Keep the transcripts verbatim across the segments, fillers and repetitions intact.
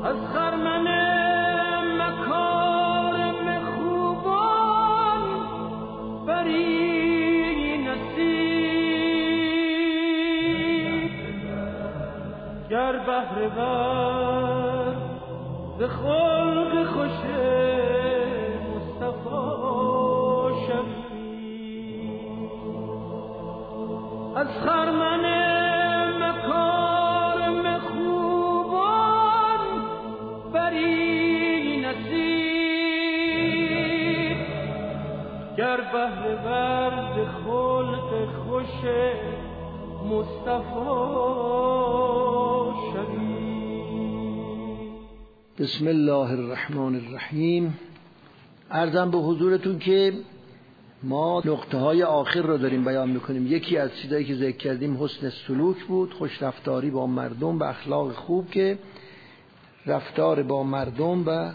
از خرمن مکارم خوبان بری نصیب گر بهره ور به خلق خوش مصطفی شوی از خرمن مکارم خوبان بری نصیب گر بهره ور به خلق خوش مصطفی شوی. بسم الله الرحمن الرحیم. عرضم به حضورتون که ما نقطه های آخر رو داریم بیان میکنیم. یکی از چیزایی که ذکر کردیم حسن سلوک بود، خوش رفتاری با مردم و اخلاق خوب، که رفتار با مردم و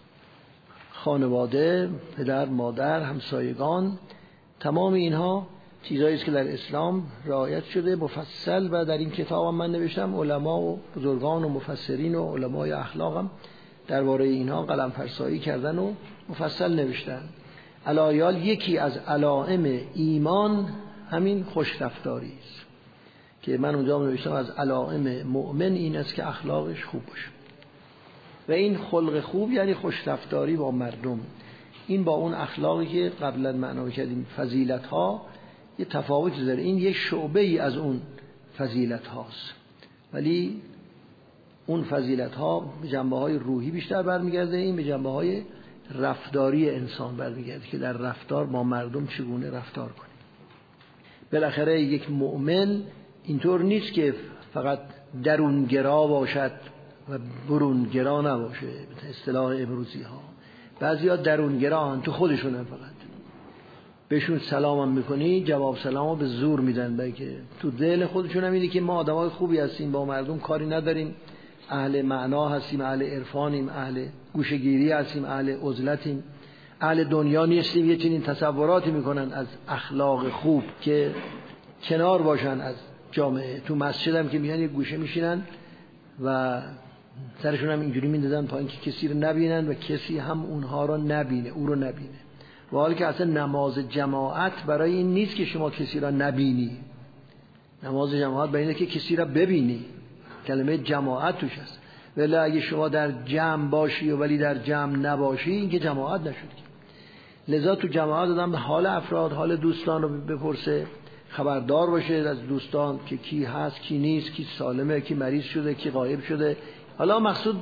خانواده، پدر، مادر، همسایگان، تمام اینها چیزایی است که در اسلام رعایت شده مفصل، و در این کتاب هم من نوشتم علما و بزرگان و مفسرین و علمای اخلاقم درباره اینها قلم فرسایی کردن و مفصل نوشتن. علایال یکی از علائم ایمان همین خوش رفتاری است که من اونجا نوشتم از علائم مؤمن این است که اخلاقش خوب باشه، و این خلق خوب یعنی خوش رفتاری با مردم. این با اون اخلاقی که قبلا معنا کردیم فضیلت ها یه تفاوتی داره. این یه شعبه ای از اون فضیلت هاست، ولی اون فضیلت ها به جنبه های روحی بیشتر برمیگرده، این به جنبه های رفتاری انسان برمیگرده که در رفتار با مردم چگونه رفتار کنه. بالاخره یک مؤمن اینطور نیست که فقط درونگرا باشد و برونگرا نباشه. به اصطلاح امروزی ها بعضی ها درونگرا هن، تو خودشون هم فقط بهشون سلام هم میکنی جواب سلام ها به زور میدن، بلکه تو دل خودشون هم اینه که ما آدم های خوبی هستیم، با مردم کاری نداریم، اهل معنا هستیم، اهل عرفانیم، اهل گوشگیری هستیم، اهل عزلتیم، اهل دنیا نیستیم. یه چنین تصوراتی میکنن از اخلاق خوب که کنار باشن از جامعه. تو مسجد هم که میان یه گوشه میشینن و سرشون هم اینجوری میندازن پایین که کسی رو نبینن و کسی هم اونها رو نبینه، او رو نبینه. و حالی که اصلا نماز جماعت برای این نیست که شما کسی را نبینی، نماز جماعت برای اینه که کسی را ببینی. کلمه جماعت توش هست. ولی اگه شما در جمع باشی و ولی در جمع نباشی این که جماعت نشد. لذا تو جماعت آدم حال افراد، حال دوستان رو بپرسه، خبردار باشه از دوستان که کی هست کی نیست، کی سالمه کی مریض شده کی غایب شده. حالا مقصود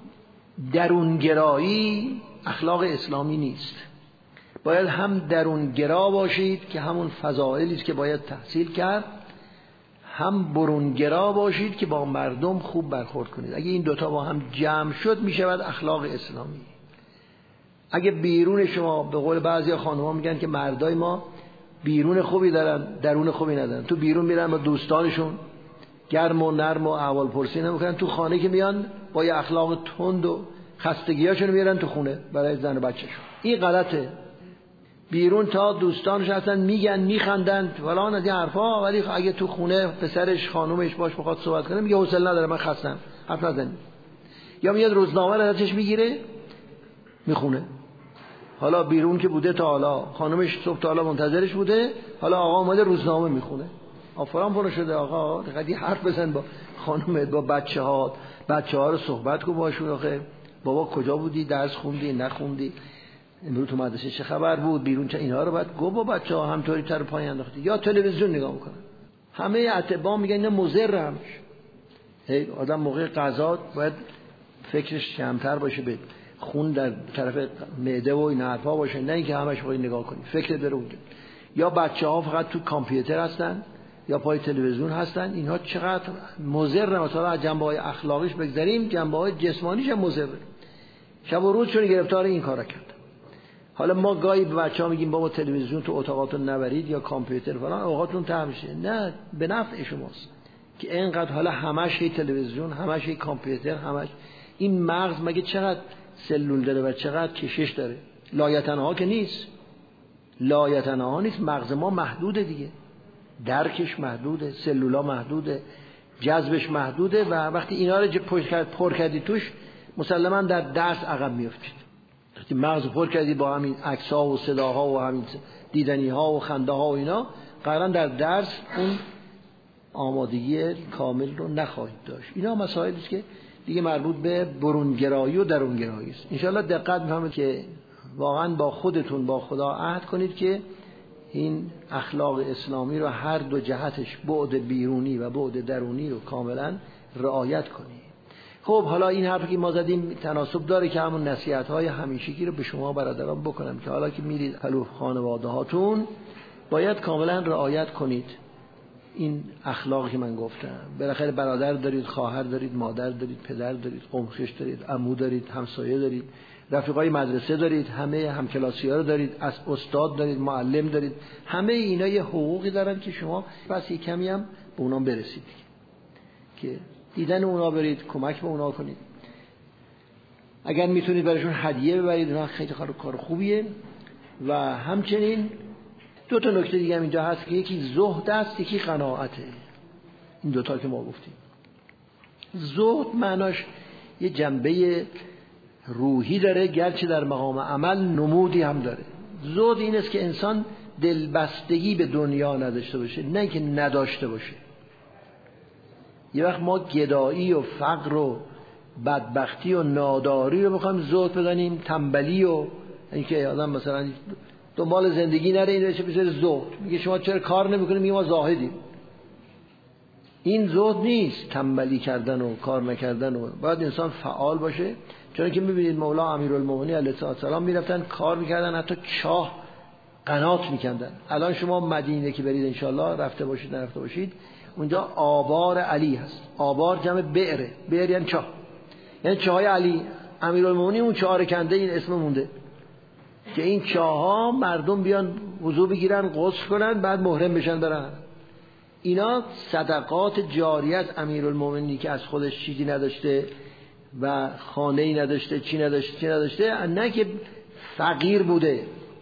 درونگرایی اخلاق اسلامی نیست. باید هم درونگرا باشید که همون فضائلی است که باید تحصیل کرد، هم برونگرا باشید که با مردم خوب برخورد کنید. اگه این دوتا با هم جمع شد میشود اخلاق اسلامی. اگه بیرون شما، به قول بعضی خانم‌ها میگن که مردای ما بیرون خوبی دارن درون خوبی ندارن، تو بیرون میرن با دوستانشون گرم و نرم و احوال پرسی نمیکنن، تو خانه که میان با یه اخلاق تند و خستگیاشون میارن تو خونه برای زن و بچه‌شون. این غلطه. بیرون تا دوستانش هستن میگن میخندن فلان از این حرفا، ولی اگه تو خونه پسرش خانومش باش بخواد صحبت کنه میگه حوصله ندارم من خستم حرف نزنید. یا میاد روزنامه رو ازش میگیره میخونه. حالا بیرون که بوده تا حالا خانومش صبح تا حالا منتظرش بوده، حالا آقا اومده روزنامه میخونه. آفرام پونو شده آقا قدی حرف بزن با خانومت با بچه‌ها، بچه‌ها رو صحبت کن باشون. آخه بابا کجا بودی، درس خوندی نخوندی، امروز تو مدرسه چه خبر بود، بیرون چه، اینها رو بعد گو با بچه‌ها همطوری تر پای انداختی. یا تلویزیون نگاه میکنن. همه اتباع میگن اینا مضر همش. هی آدم موقع غذا باید فکرش کمتر باشه، به خون در طرف معده و این حرفا باشه، نه اینکه همش باید نگاه کنی فکر بره اونجا. یا بچه‌ها فقط تو کامپیوتر هستن یا پای تلویزیون هستن. اینها چقدر مضر. مثلا از جنبه‌های اخلاقیش بگذاریم، جنبه‌های جسمانیش هم مضر. شب و روز چون گرفتار این کارا کرد. حالا ما گاهی به بچه‌ها میگیم بابا تلویزیون تو اتاقاتون نبرید یا کامپیوتر فلان، اوقاتون تمام میشه. نه، به نفع شماست که اینقدر حالا همش هی تلویزیون، همش هی کامپیوتر، همش این مغز مگه چقدر سلول داره و چقدر کشش داره؟ لایتنها که نیست. لایتنها نیست، مغز ما محدوده دیگه. درکش محدوده، سلولا محدوده، جذبش محدوده، و وقتی اینا رو پر کردی توش مسلما در درس عقب میافتید. وقتی مغز پر کردی با همین عکس‌ها و صداها و همین دیدنی‌ها و خنده‌ها و اینا، قرار در درس اون آمادگی کامل رو نخواهید داشت. اینا مسائلی است که دیگه مربوط به برونگرایی و درونگرایی است. انشاءالله دقت می‌فرمایید که واقعا با خودتون با خدا عهد کنید که این اخلاق اسلامی رو هر دو جهتش، بعد بیرونی و بعد درونی رو کاملا رعایت کنید. خب حالا این حرفی که ما زدیم تناسب داره که همون نصیحت‌های همیشگی رو به شما برادران بکنم که حالا که میرید پلو خانواده هاتون باید کاملا رعایت کنید این اخلاقی که من گفتم. بالاخره برادر دارید، خواهر دارید، مادر دارید، پدر دارید، قومخش دارید، عمو دارید، همسایه دارید، رفیقای مدرسه دارید، همه همکلاسی‌ها رو دارید، از استاد دارید، معلم دارید. همه اینا یه حقوقی دارن که شما بس یک کمی هم به اونا برسید که دیدن اونا برید، کمک به اونا کنید. اگر میتونید براشون هدیه ببرید، اونا خیلی کار خوبیه. و همچنین دو تا نکته دیگه هم اینجا هست که یکی زهد است، یکی قناعته. این دوتا که ما گفتیم. زهد معناش یه جنبه روحی داره، گرچه در مقام عمل نمودی هم داره. زهد این است که انسان دلبستگی به دنیا نداشته باشه، نه که نداشته باشه. یه وقت ما گدایی و فقر و بدبختی و ناداری رو بخوایم زهد بدانیم، تنبلی و اینکه آدم مثلا دنبال زندگی نره، این بشه بشه زهد. میگه شما چرا کار نمیکنید؟ میگه ما زاهدیم. این زهد نیست، تنبلی کردن و کار نکردن. و باید انسان فعال باشه، چون که میبینید مولا امیرالمومنین علیه السلام میرفتن کار میکردن، حتی چاه قنات میکندن. الان شما مدینه که برید انشالله، رفته باشید نرفته باشید، اونجا آبار علی هست. آبار جمع بئره، بئر یعنی چاه، یعنی چاهای علی. امیرالمومنین اون چاه رو کنده، این اسم مونده که این چاها مردم بیان وضو بگیرن، غسل کنن، بعد محرم بشن برن. اینا صدقات جاریه از امیرالمومنین که از خودش چیزی نداشته و خانه‌ای نداشته، چی نداشته چی نداشته نه که فقیر بوده،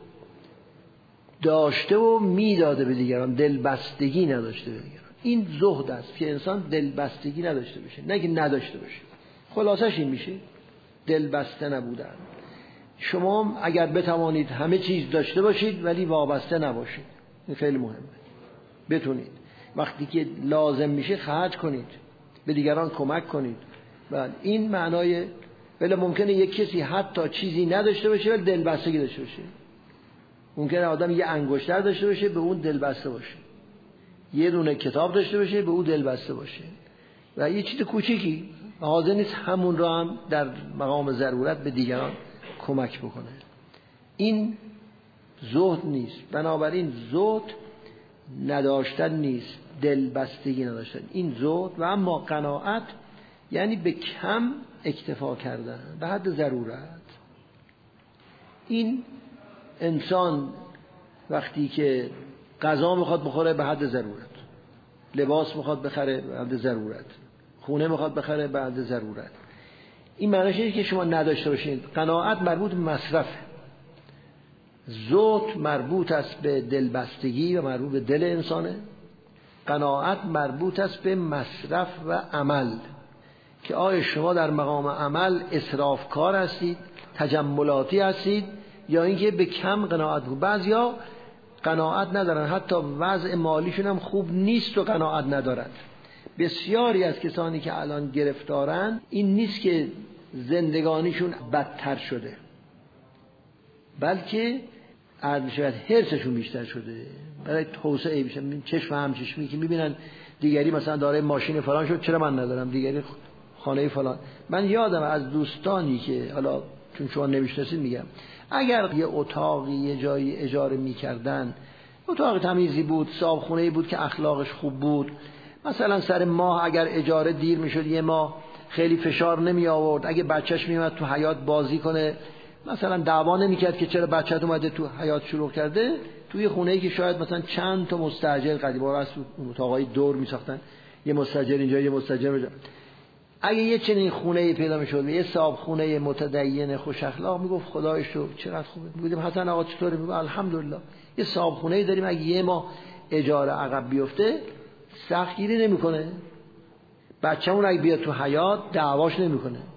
داشته و میداده به دیگران، دلبستگی نداشته به دیگران. این زهد است که انسان دلبستگی نداشته باشه، نه که نداشته باشه. خلاصش این میشه دلبسته نبودن. شما اگر بتوانید همه چیز داشته باشید ولی وابسته نباشید، این خیلی مهمه. بتونید وقتی که لازم میشه خرج کنید، به دیگران کمک کنید. و این معنای ولی ممکنه یک کسی حتی چیزی نداشته باشه ولی دلبستگی داشته باشه. ممکنه آدم یه انگشتر داشته باشه به اون دلبسته باشه، یه دونه کتاب داشته باشه به اون دلبسته باشه، و یه چیز کوچیکی حاضر نیست همون رو هم در مقام ضرورت به دیگران کمک بکنه. این زهد نیست. بنابراین زهد نداشتن نیست، دلبستگی نداشتن. این زهد. و اما قناعت یعنی به کم اکتفا کردن، به حد ضرورت. این انسان وقتی که غذا میخواد بخوره به حد ضرورت، لباس میخواد بخره به حد ضرورت، خونه میخواد بخره به حد ضرورت. این معنیش اینه که شما نداشته باشید. قناعت مربوط به مصرفه، زهد مربوط است به دلبستگی و مربوط به دل انسانه. قناعت مربوط است به مصرف و عمل، که آیا شما در مقام عمل اسرافکار هستید، تجملاتی هستید، یا اینکه به کم قناعت بود. بعضیا قناعت ندارن، حتی وضع مالیشون هم خوب نیست و قناعت ندارن. بسیاری از کسانی که الان گرفتارن این نیست که زندگانیشون بدتر شده، بلکه عرض شود حرصشون بیشتر شده برای توسعه بیشتر. چشم هم چشمی که میبینن دیگری مثلا داره ماشین فلان شد، چرا من ندارم؟ دیگری خانه فلان. من یادم از دوستانی که حالا چون شما نمیشناسید میگم، اگر یه اتاقی یه جایی اجاره میکردن، اتاق تمیزی بود، صاحب خونه‌ای بود که اخلاقش خوب بود، مثلا سر ماه اگر اجاره دیر میشد یه ماه خیلی فشار نمی آورد، اگه بچهش میومد تو حیاط بازی کنه مثلا دعوا نمیکرد که چرا بچه‌ت اومده تو حیاط شروع کرده، توی خونه‌ای که شاید مثلا چند تا مستاجر قدیما راست اون اتاقای دور میساختن، یه مستاجر اینجا یه مستاجر اونجا، اگه یه چنین خونه‌ای پیدا میشد، یه صاحب خونه متدین خوش اخلاق، میگفت خدایش رو چقدر خوبه. میگفتیم حسن آقا چطوره؟ میگه الحمدلله. یه صاحب خونه‌ای داریم، اگه یه ماه اجاره عقب بیفته سختگیری نمیکنه، بچه‌مون اگه بیاد تو حیاط دعواش نمیکنه،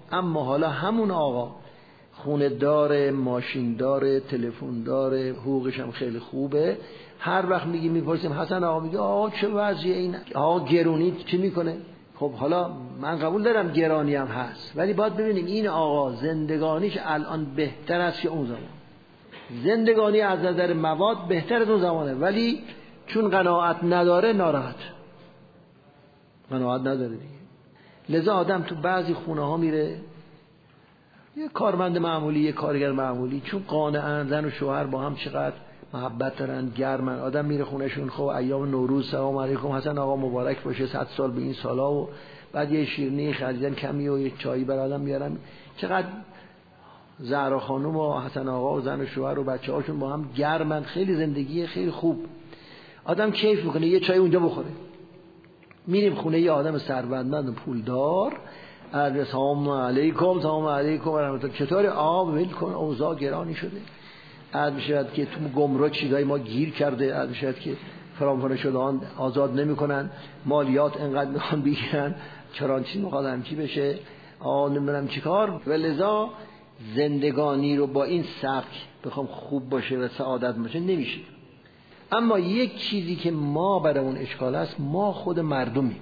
اما حالا همون آقا خونه داره، ماشین داره، تلفن داره، حقوقش هم خیلی خوبه، هر وقت میگی میپرسیم حسن آقا، میگه آقا چه وضعیه این آقا گرونی چی میکنه؟ خب حالا من قبول دارم گرانی هم هست، ولی باید ببینیم این آقا زندگانیش الان بهتر است که اون زمان. زندگانی از نظر مواد بهتر از اون زمانه، ولی چون قناعت نداره ناراحت، قناعت نداره دیگه. لذا آدم تو بعضی خونه ها میره، یه کارمند معمولی، یه کارگر معمولی، چون قانعن، زن و شوهر با هم چقدر محبت دارن، گرمن، آدم میره خونهشون، خب ایام نوروز سلام علیکم حسن آقا مبارک باشه، صد سال به این سالا، و بعد یه شیرینی خریدن کمی و یه چایی بر آدم میارن، چقدر زهرا خانم و حسن آقا و زن و شوهر و بچه‌هاشون با هم گرمن، خیلی زندگی خیلی خوب، آدم کیف میکنه یه چای اونجا بخوره. میریم خونه یه آدم ثروتمند و پولدار، سلام علیکم سلام علیکم و رحمت الله، چطوری آب ول کن اوضاع گرانی شده، عرض میشود که تو گمرک چیزای ما گیر کرده، عرض میشود که فرامخانه شدهان آزاد نمیکنن، مالیات انقدر میخوان بگیرن، چرانچی میخواد همچی بشه، آ نمیدونم چیکار. و لذا زندگانی رو با این سبک بخوام خوب باشه و سعادت باشه نمیشه. اما یک چیزی که ما برامون اشکال است، ما خود مردمیم،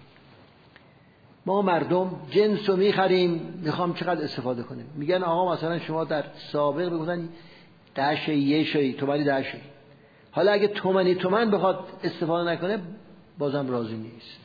ما مردم جنس رو میخریم، میخوام چقدر استفاده کنیم. میگن آقا مثلا شما در سابق بگفتن ده شی یه شی تومانی ده شی، حالا اگه تومانی تومن بخواد استفاده نکنه بازم راضی نیست.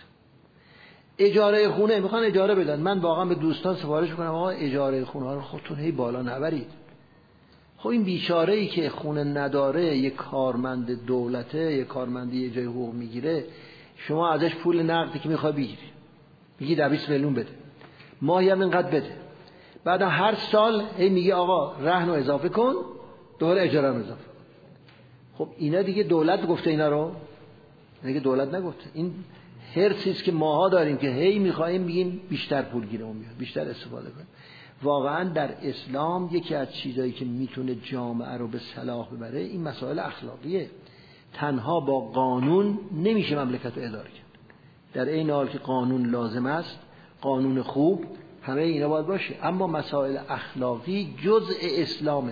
اجاره خونه میخوان اجاره بدن، من واقعا به دوستان سفارش میکنم آقا اجاره خونه ها رو خودتون هی بالا نبرید. خب این بیچاره ای که خونه نداره، یک کارمند دولته، یک کارمندی یه جای حقوق میگیره، شما ازش پول نقدی که میخوای بگیری، میگی ده بیست میلیون بده، ماهی هم اینقدر بده، بعد هر سال هی میگی آقا رهن رو اضافه کن، دوباره اجاره رو اضافه. خب اینا دیگه دولت گفته اینا رو؟ دیگه دولت نگفته. این هرسی است که ماها داریم که هی میخوایم بگیم بیشتر پول گیرمون میاد، بیشتر استفاده کنیم. واقعا در اسلام یکی از چیزایی که میتونه جامعه رو به صلاح ببره این مسائل اخلاقیه. تنها با قانون نمیشه مملکت رو اداره کرد. در این حال که قانون لازم است، قانون خوب، همه اینا باید باشه، اما مسائل اخلاقی جزء اسلامه.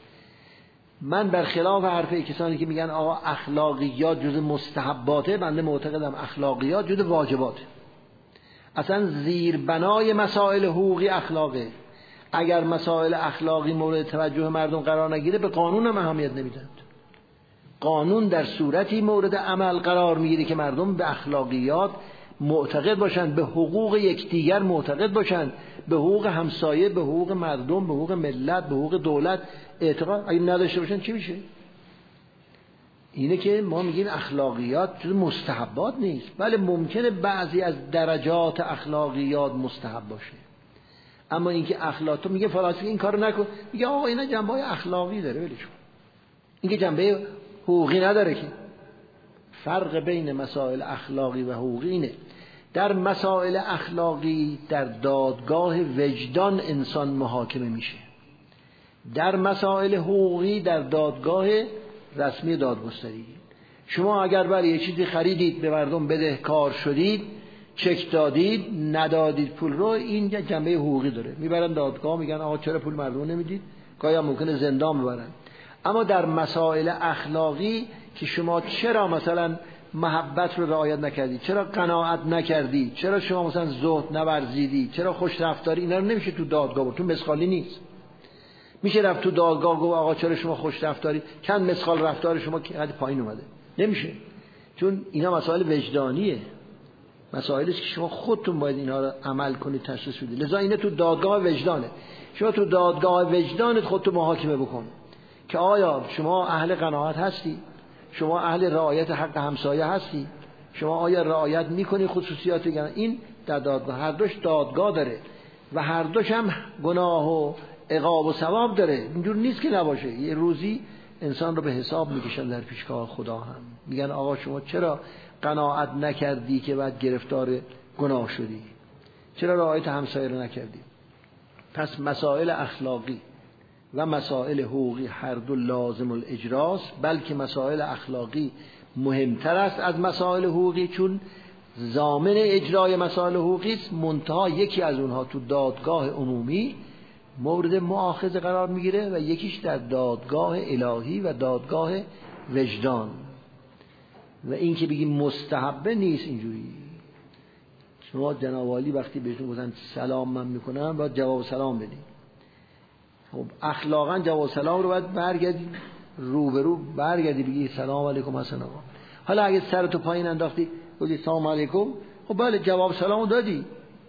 من برخلاف حرف کسانی که میگن آقا اخلاقیات جزء مستحباته، بنده معتقدم اخلاقیات جزء واجباته. اصلا زیربنای مسائل حقوقی اخلاقه. اگر مسائل اخلاقی مورد توجه مردم قرار نگیره به قانون هم اهمیت نمیدن. قانون در صورتی مورد عمل قرار میگیره که مردم به اخلاقیات معتقد باشن، به حقوق یکدیگر معتقد باشن، به حقوق همسایه، به حقوق مردم، به حقوق ملت، به حقوق دولت اعتقاد اگه نداشته باشن چی میشه؟ اینه که ما میگیم اخلاقیات جز مستحبات نیست، ولی ممکنه بعضی از درجات اخلاقیات مستحب باشه. اما اینکه اخلاق، تو میگه فلسفه این کارو نکن، میگه آقا اینا جنبه‌های اخلاقی داره، ولش کن. اینکه جنبه حقوقی نداره که. فرق بین مسائل اخلاقی و حقوقی اینه. در مسائل اخلاقی در دادگاه وجدان انسان محاکمه میشه. در مسائل حقوقی در دادگاه رسمی دادگستری. شما اگر برای یه چیزی خریدید، به مردم بدهکار شدید، چک دادید، ندادید پول رو، این جنبه حقوقی داره. میبرن دادگاه، میگن آقا چرا پول مردم نمیدید؟ گاهی هم ممکنه زندان ببرن. اما در مسائل اخلاقی که شما چرا مثلا محبت رو رعایت نکردید، چرا قناعت نکردید، چرا شما مثلا زهد نورزیدید، چرا خوش رفتاری، اینا رو نمیشه تو دادگاه برد، تو مسخالی نیست. میشه رفت تو دادگاه گفت آقا چرا شما خوش رفتاری، چند مسخال رفتار شما که حد پایین اومده، نمیشه. چون اینا مسائل وجدانیه، مسائلی است که شما خودتون باید اینا رو عمل کنید، تشخیص بدید. لذا اینا تو دادگاه وجدانه. شما تو دادگاه وجدانت خودتو محاکمه بکن که آیا شما اهل قناعت هستی، شما اهل رعایت حق همسایه هستی، شما آیا رعایت میکنی خصوصیات دیگر. این در دادگاه، هر دوش دادگاه داره و هر دوش هم گناه و عقاب و ثواب داره. اینجور نیست که نباشه. یه روزی انسان رو به حساب میکشن در پیشگاه خدا هم، میگن آقا شما چرا قناعت نکردی که بعد گرفتار گناه شدی، چرا رعایت همسایه رو نکردی. پس مسائل اخلاقی و مسائل حقوقی هر دو لازم الاجراست، بلکه مسائل اخلاقی مهمتر است از مسائل حقوقی، چون ضامن اجرای مسائل حقوقی است، منتها یکی از اونها تو دادگاه عمومی مورد مؤاخذه قرار میگیره و یکیش در دادگاه الهی و دادگاه وجدان. و این که بگیم مستحبه نیست اینجوری. شما جناب عالی وقتی بهتون گفتن سلام من میکنم باید جواب سلام بدید. خب اخلاقا جواب سلام رو باید برگردی روبرو برگردی بگی سلام علیکم حسن آقا. حالا اگه سرتو پایین انداختی بگی سلام علیکم، خب بله جواب سلامو دادی،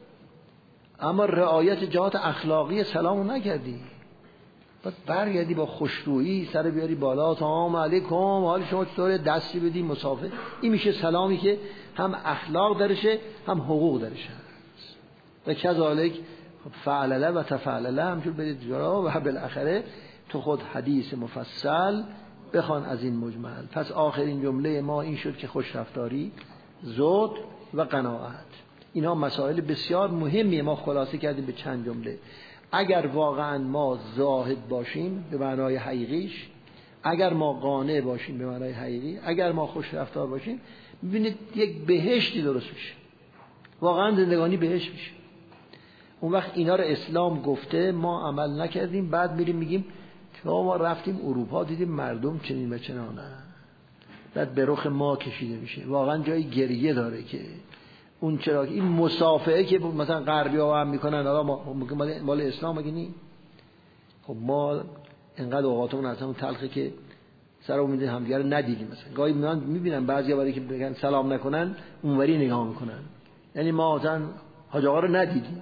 اما رعایت جهات اخلاقی سلامو نکردی. باید برگردی با خوشرویی سر بیاری بالا، سلام علیکم حال شما چطوره، دستی بدی مسافه. این میشه سلامی که هم اخلاق درشه هم حقوق درشه. و کذالک فعلله و تفعلله همچون برید جرا و بالاخره تو خود حدیث مفصل بخوان از این مجمل. پس آخرین جمله ما این شد که خوش رفتاری، زهد و قناعت، اینها مسائل بسیار مهمیه. ما خلاصه کردیم به چند جمله. اگر واقعا ما زاهد باشیم به معنای حقیقیش، اگر ما قانع باشیم به معنای حقیقی، اگر ما خوش رفتار باشیم، ببینید یک بهشتی درست میشه، واقعا زندگانی بهشت میشه. اون وقت اینا رو اسلام گفته ما عمل نکردیم، بعد میریم میگیم که ما رفتیم اروپا دیدیم مردم چنین و چنانه، بعد به رخ ما کشیده میشه. واقعا جای گریه داره که اون چرا این مسافهه که مثلا غربی‌ها هم میکنن حالا ما مال اسلام مگه نی؟ خب ما انقدر اوقاتمون اصلا تلخه که سر امید همدیگه رو ندیدیم. مثلا گاهی من میبینم بعضیا برای که بگن سلام نکنن اونوری نگاه میکنن، یعنی ما اصلا حاج آقا رو ندیدیم.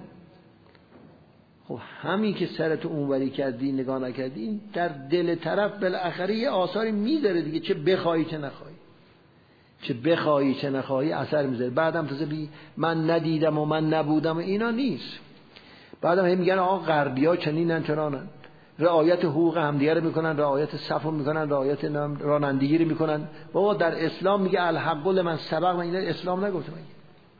خب همین که سرت اونوری کردی نگاه نکردی در دل طرف بالاخره یه آثاری میذاره دیگه، چه بخوای چه نخوای، چه بخوای چه نخوای اثر میذاره. بعدم تازه بی من ندیدم و من نبودم و اینا نیست. بعدم هم میگن آقا غربی‌ها چنینن چنانن، رعایت حقوق همدیگه رو میکنن، رعایت صف رو میکنن، رعایت رانندگی رو میکنن. بابا در اسلام میگه الحق لمن سبق، من اینا اسلام نگفته مگه؟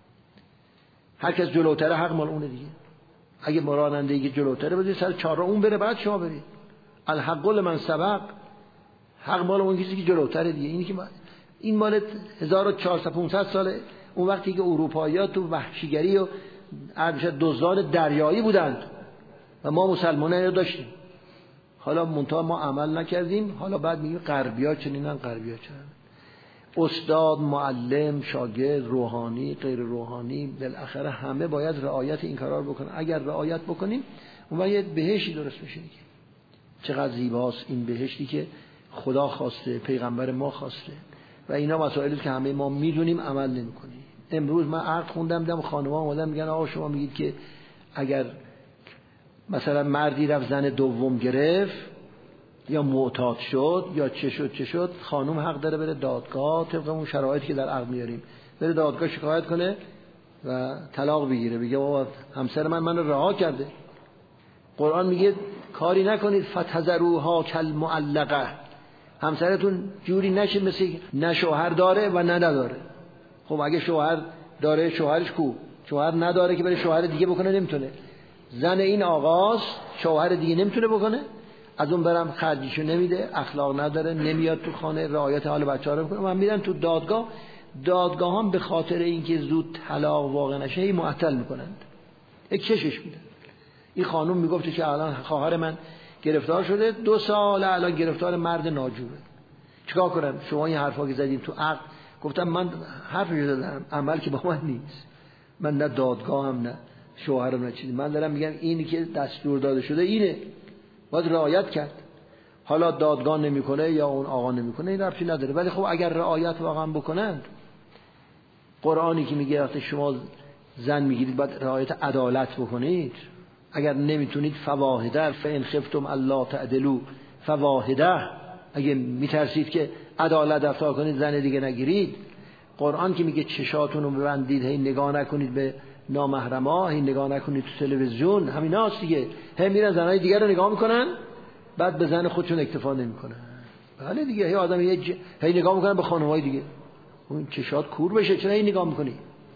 هر کس جلوتره حق مال اونه دیگه. اگه رانندگی جلوتره بده سر چهارراه اون بره بعد شما برید. الحق لمن سبق، حق مال اون کسی که جلوتره دیگه. اینی که ما این مال هزار و چهارصد پانصد ساله، اون وقتی که اروپایی‌ها تو وحشیگری و دزدان دریایی بودند و ما مسلمانان رو داشتیم. حالا منتها ما عمل نکردیم، حالا بعد میگیم غربی‌ها چنینن غربی‌ها چنینن. استاد، معلم، شاگرد، روحانی، غیر روحانی، بالاخره همه باید رعایت این کارا رو بکنن. اگر رعایت بکنیم اون وقت یه بهشتی درست میشه دیگه. چقدر زیباست این بهشتی که خدا خواسته، پیغمبر ما خواسته. و اینا مسائلی که همه ما میدونیم عمل نمی‌کنیم. امروز من عقد خوندم دیدم خانم‌ها اومدن میگن آقا شما میگید که اگر مثلا مردی رفت زن دوم گرفت یا معتاد شد یا چه شد چه شد، خانم حق داره بره دادگاه طبق اون شرایطی که در عقد میاریم، بره دادگاه شکایت کنه و طلاق بگیره، بگه بابا همسر من منو رها کرده. قرآن میگه کاری نکنید فتذروها کالمعلقه، همسرتون جوری نشه مثل نه شوهر داره و نه نداره. خب اگه شوهر داره شوهرش کو، شوهر نداره که بره شوهر دیگه بکنه نمیتونه. زن این آقاس شوهر دیگه نمیتونه بکنه، از اون برم خرجیشو نمیده، اخلاق نداره، نمیاد تو خانه، رعایت حال بچه‌ها رو میکنه. من میرن تو دادگاه، دادگاه هم به خاطر اینکه زود طلاق واقع نشه هی معطل میکنند، یک کشش میدن. این خانم میگفت که الان خواهر من گرفتار شده، دو سال الان گرفتار مرد ناجوره، چیکار کنم؟ شما این حرفا که زدین تو عقد. گفتم من حرفی زدم، عمل که با من نیست، من نه دادگاه هم نه شوهرم نه چیزی، من دارم میگم اینی که دستور داده شده اینه، باید رعایت کرد. حالا دادگاه نمیکنه یا اون آقا نمیکنه این ربطی نداره، ولی خب اگر رعایت واقعا بکنند، قرآنی که میگه وقتی شما زن میگیرید باید رعایت عدالت بکنید، اگر نمیتونید فواحده، فان خفتم الا تعدلوا فواحده، اگه میترسید که عدالت رفتار کنید زن دیگه نگیرید. قرآن که میگه چشاتون رو ببندید، هی نگاه نکنید به نامحرما، هی نگاه نکنید تو تلویزیون، همیناست دیگه. هی میرن زنای دیگر رو نگاه میکنن بعد به زن خودشون اکتفا نمیکنن. بله دیگه، هی آدم یه ج... هی نگاه میکنن به خانم‌های دیگه. اون چشات کور بشه، چرا هی نگاه میکنی؟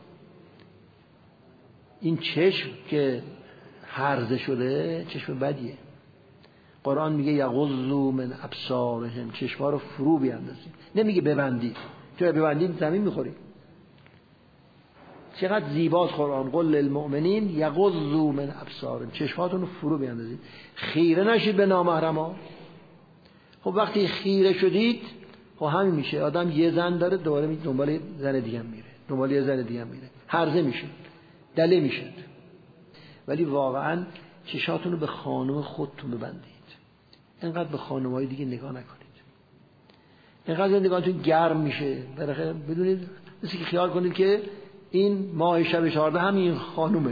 این چشم که هرزه شده چشم بدیه. قرآن میگه یغضوا من ابصارهم، چشما رو فرو بیاندازید، نمیگه ببندید، چون ببندید زمین میخورید. چقدر زیباست قرآن. قل للمؤمنین یغضوا من ابصارهم، چشماتون رو فرو بیاندازید، خیره نشید به نامحرما. خب وقتی خیره شدید خب همین میشه، آدم یه زن داره دوباره می دنبال زن دیگه میره، دنبال یه زن دیگه میره، هرزه میشه، دله میشه. ولی واقعا چشاتون رو به خانم خودتون ببندید، اینقدر به خانم‌های دیگه نگاه نکنید، اینقدر نگاهتون گرم میشه بالاخره بدونید، مثل که خیال کنید که این ماه شب چهارده همین خانومه،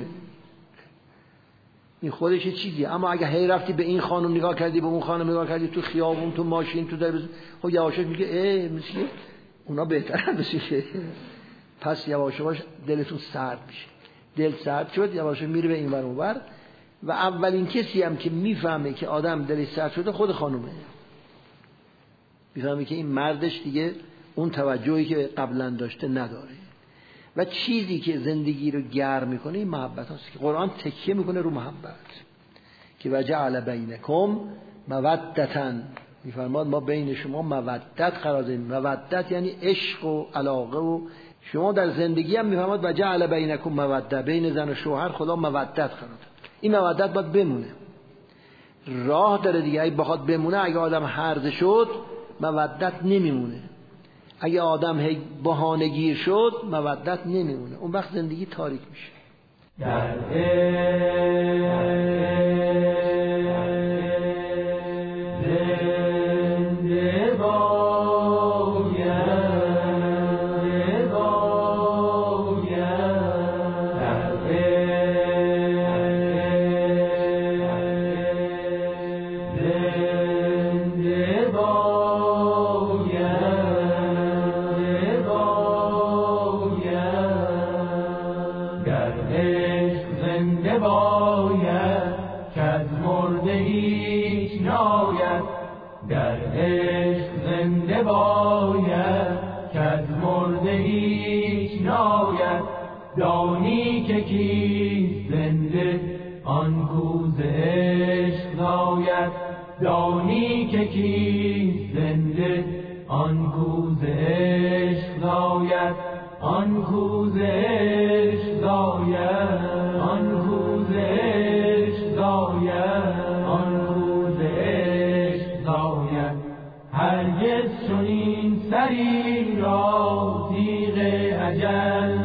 این خودش چیزی. اما اگه هی رفتی به این خانم نگاه کردی به اون خانم نگاه کردی، تو خیابون تو ماشین تو در بز... خب یواش میگه ای مثل اونا بهترن بشه. پس یواش یواش دلتون سرد میشه، دل سرد شد یواش میره به این ور اون ور. و اولین کسی هم که میفهمه که آدم دلش سرد شده خود خانومه، میفهمه که این مردش دیگه اون توجهی که قبلا داشته نداره. و چیزی که زندگی رو گرم میکنه این محبت هاست که قرآن تکیه میکنه رو محبت، که وجعل بینکم مودتا، میفرماد ما بین شما مودت قرار دادیم. مودت یعنی عشق و علاقه، و شما در زندگی هم میفرماد وجعل بینکم موده، بین زن و شوهر خدا مودت قرار داد. این مودت باید بمونه، راه داره دیگه. اگه بخواد بمونه، اگه آدم هرزه شد مودت نمیمونه، اگه آدم هی بهانه‌گیر شد مودت نمیمونه، اون وقت زندگی تاریک میشه. در دانی که کیست زنده آن کوز عشق زاید، دانی که کیست زنده آن کوز عشق زاید، آن کوز عشق زاید، آن کوز عشق زاید، آن کوز عشق زاید. هرگز چنین سری را تیغ اجل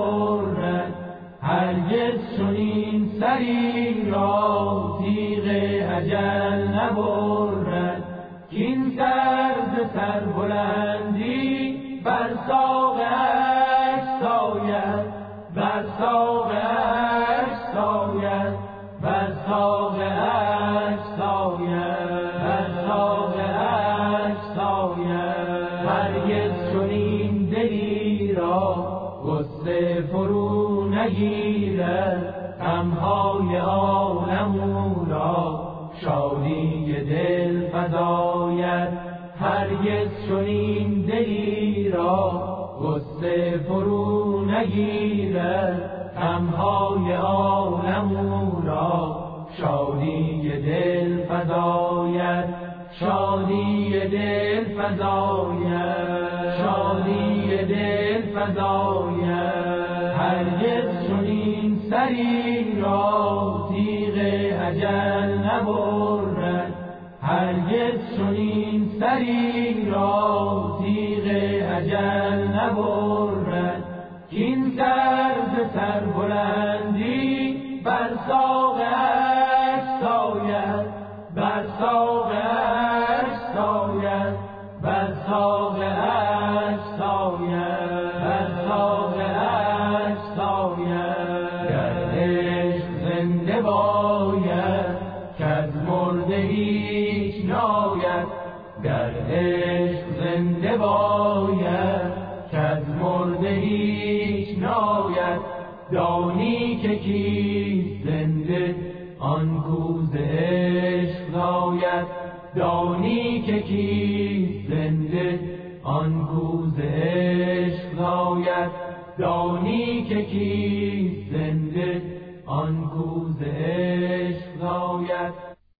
نبرد، هرگز چنین سری را تیغ اجل نبرد. کین سر ز سربلندی بر ساق عشق ساید، بر ساق عشق ساید، بر ساق عشق ساید، بر ساق عشق ساید. هرگز چنین دلی را غصه فرو نگیرد، غمهای عالم او را شادی دل فزاید. هرگز چنین دلی را غصه فرو نگیرد، غمهای عالم او را شادی دل فزاید، شادی دل فزاید، شادی دل فزاید. هرگز چنین سری را تیغ اجل نبرد، هرگز چنین سری را تیغ اجل نبرد. کین سر ز سربلندی بر ساق عشق ساید، بر ساق عشق ساید، بر ساق عشق ساید، بر ساق عشق ساید. در عشق زنده باید که از مرده هیچ ناید، در عشق زنده باید که از مرده هیچ ناید. دانی که کیست زنده آن کوز عشق زاید، دانی که کیست زنده آن کوز عشق زاید، دانی که کیست زنده آن کوز عشق